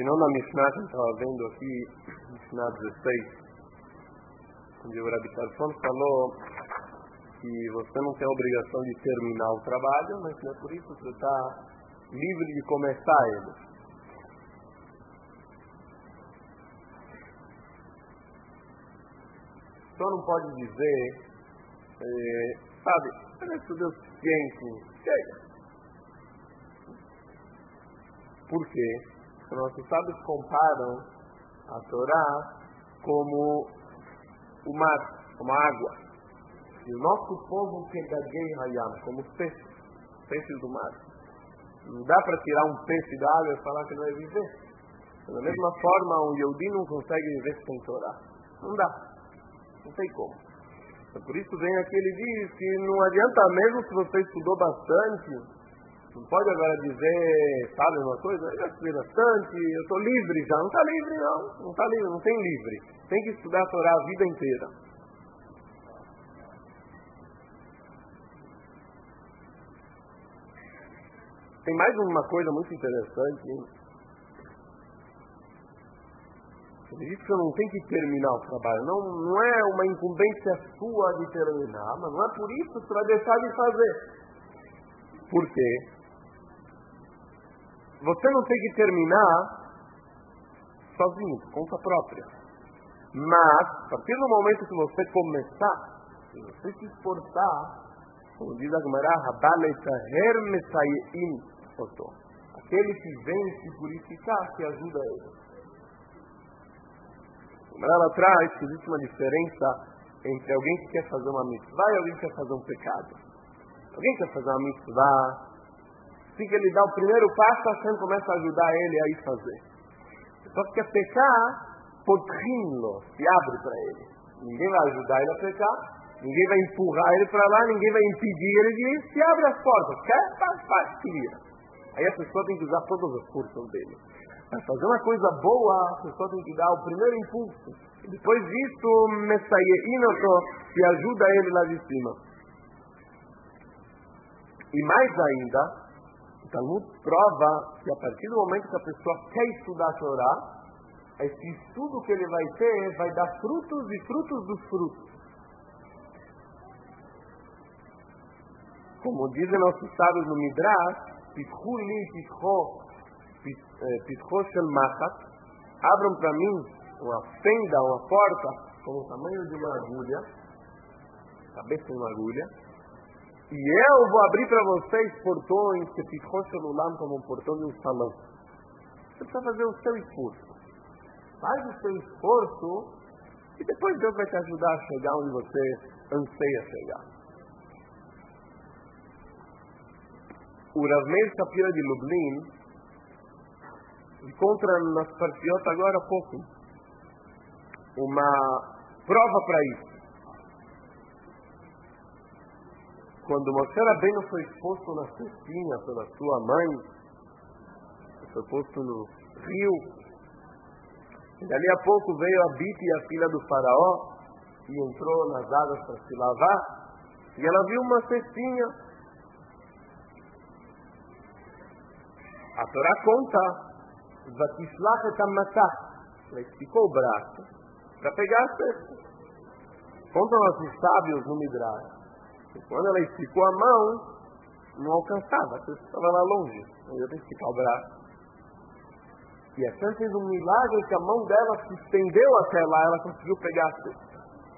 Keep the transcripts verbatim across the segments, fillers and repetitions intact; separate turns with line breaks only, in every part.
Continuando na Mishnah, que a gente estava vendo aqui, Mishnah dezesseis, onde o Rabbi Tarfon falou que você não tem a obrigação de terminar o trabalho, mas não é por isso que você está livre de começar ele. Só não pode dizer, é, sabe, eu estudei o suficiente, chega. Por quê? Porque nossos sábios comparam a Torá como o mar, como a água. E o nosso povo Kedagei Hayam, como os peixes, peixes do mar. Não dá para tirar um peixe da água e falar que ele vai viver. Da mesma forma, um Yehudi não consegue viver sem Torá. Não dá. Não tem como. Então, por isso vem aqui, ele diz que não adianta mesmo se você estudou bastante. Não pode agora dizer, sabe uma coisa? Eu já estudei bastante, eu estou livre já. Não está livre não. Não está livre, não tem livre. Tem que estudar a Torá a vida inteira. Tem mais uma coisa muito interessante. Ele diz que você não tem que terminar o trabalho. Não, não é uma incumbência sua de terminar, mas não é por isso que você vai deixar de fazer. Por quê? Você não tem que terminar sozinho, por conta própria. Mas, a partir do momento que você começar, se você se esforçar, como diz a Gemara, aquele que vem se purificar, que ajuda ele. A Gemara ela traz que existe uma diferença entre alguém que quer fazer uma mitzvah e alguém que quer fazer um pecado. Alguém quer fazer uma mitzvah, assim que ele dá o primeiro passo, a Hashem começa a ajudar ele a ir fazer. Só que quer pecar, potrinho, se abre para ele. Ninguém vai ajudar ele a pecar, ninguém vai empurrar ele para lá, ninguém vai impedir ele de ir, se abre as portas. Quer? Faz, faz, se vira. Aí a pessoa tem que usar todas as forças dele. Para fazer uma coisa boa, a pessoa tem que dar o primeiro impulso. E depois disso, Messayeinoto, se ajuda ele lá de cima. E mais ainda, o Talmud prova que a partir do momento que a pessoa quer estudar a Torá, esse estudo que ele vai ter vai dar frutos e frutos dos frutos. Como dizem nossos sábios no Midrash, Pitchu li pitcho, pitcho shel machat, abram para mim uma fenda, uma porta, com o tamanho de uma agulha, cabeça de uma agulha, e eu vou abrir para vocês portões que pitcho shel ulam, como um portão de um salão. Você precisa fazer o seu esforço. Faz o seu esforço e depois Deus vai te ajudar a chegar onde você anseia chegar. O Rav Meir Shapira de Lublin encontra nas Parshiot agora há pouco uma prova para isso. Quando Moshe Rabbeinu foi exposto na cestinha pela sua mãe, foi posto no rio, e dali a pouco veio a Biti, a filha do faraó, e entrou nas águas para se lavar, e ela viu uma cestinha. A Torá conta, Vatishlach et hamatah, ela esticou o braço para pegar a cesta. Contam nossos sábios no Midrash, que quando ela esticou a mão, não alcançava, a cesta estava lá longe, não ia ter que esticar o braço. E a Hashem fez um milagre que a mão dela se estendeu até lá, ela conseguiu pegar a cesta.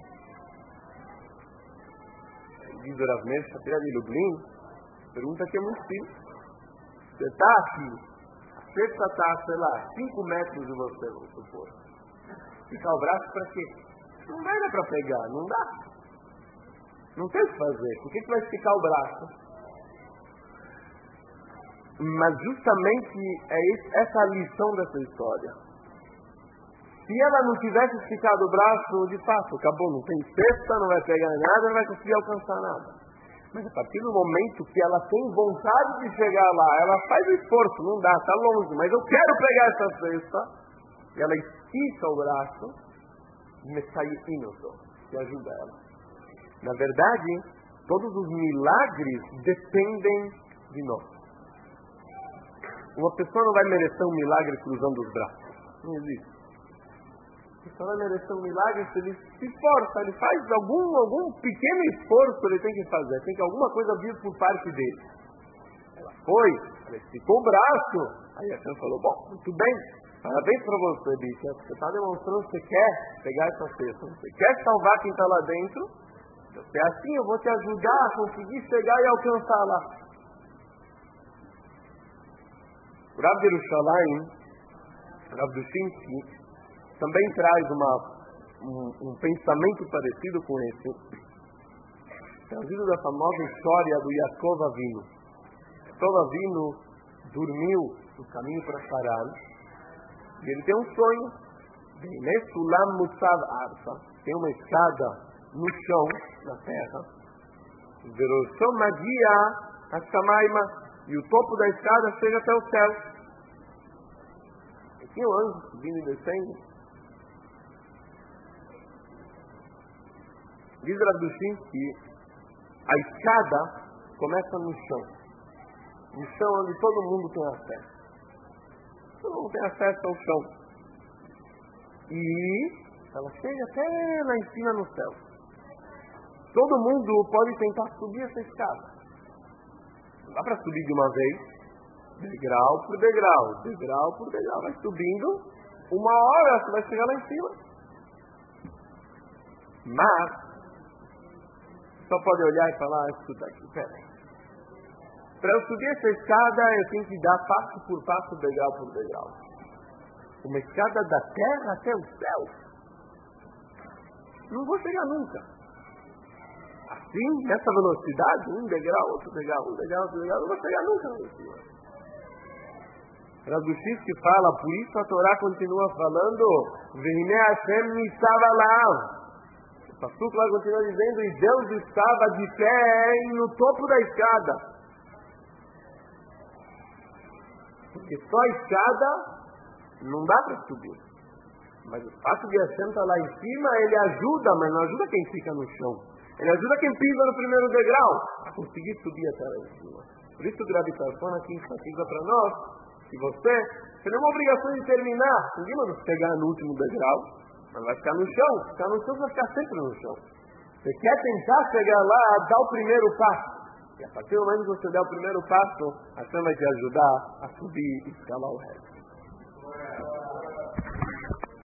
Diz o Rav Meir Shapira de Lublin, pergunta que é muito simples. Você está aqui, a cesta está, sei lá, cinco metros de você, vamos supor. Ficar o braço para quê? Não vai dar para pegar, não dá. Não tem o que fazer. Por que você vai esticar o braço? Mas justamente é essa a lição dessa história. Se ela não tivesse esticado o braço, de fato, acabou, não tem cesta, não vai pegar nada, não vai conseguir alcançar nada. Mas a partir do momento que ela tem vontade de chegar lá, ela faz o esforço, não dá, está longe, mas eu quero pegar essa cesta, e ela estica o braço, Messayeinoto, que ajuda ela. Na verdade, todos os milagres dependem de nós. Uma pessoa não vai merecer um milagre cruzando os braços. Não existe. A pessoa vai merecer um milagre se ele se esforça, ele faz algum, algum pequeno esforço, ele tem que fazer. Tem que alguma coisa vir por parte dele. Ela foi, ela esticou o braço. Aí a criança falou, bom, muito bem, parabéns para você, bicha. Você está demonstrando que você quer pegar essa cesta. Você quer salvar quem está lá dentro. Se é assim, eu vou te ajudar a conseguir chegar e alcançar lá. O Rav de Yerushalayim, o Rav Dushinsky, também traz uma, um, um pensamento parecido com esse. Trazido da famosa história do Yaakov Avinu. Yaakov Avinu dormiu no caminho para Haran e ele tem um sonho. Sulam Mutsav Arsa. Tem uma escada no chão, na terra. Veroshom Magia Hashamaima. E o topo da escada chega até o céu. E tinha um anjo subindo e descendo. Diz Rav Dushinsky que a escada começa no chão. No chão onde todo mundo tem acesso. Todo mundo tem acesso ao chão. E ela chega até lá em cima no céu. Todo mundo pode tentar subir essa escada. Não dá para subir de uma vez, degrau por degrau, degrau por degrau. Vai subindo, uma hora você vai chegar lá em cima. Mas, só pode olhar e falar, ah, escuta aqui, peraí. Para eu subir essa escada, eu tenho que dar passo por passo, degrau por degrau. Uma escada da terra até o céu. Não vou chegar nunca. Assim, nessa velocidade, um degrau, outro degrau, um degrau, outro degrau, não vou chegar nunca lá em cima. Rav Dushinsky fala, por isso a Torá continua falando, Vehine Hashem Nitzava Lav. O Passuco lá continua dizendo, e Deus estava de pé no topo da escada. Porque só a escada não dá para subir. Mas o fato de Hashem estar lá em cima, ele ajuda, mas não ajuda quem fica no chão. Ele ajuda quem pisa no primeiro degrau a conseguir subir até lá em cima. Por isso, gravitação aqui enfatiza para nós que você tem uma obrigação de terminar. Ninguém vai chegar no último degrau, mas vai ficar no chão. Ficar no chão, você vai ficar sempre no chão. Você quer tentar chegar lá, dar o primeiro passo. E a partir do momento que você der o primeiro passo, a Hashem vai te ajudar a subir e escalar o resto.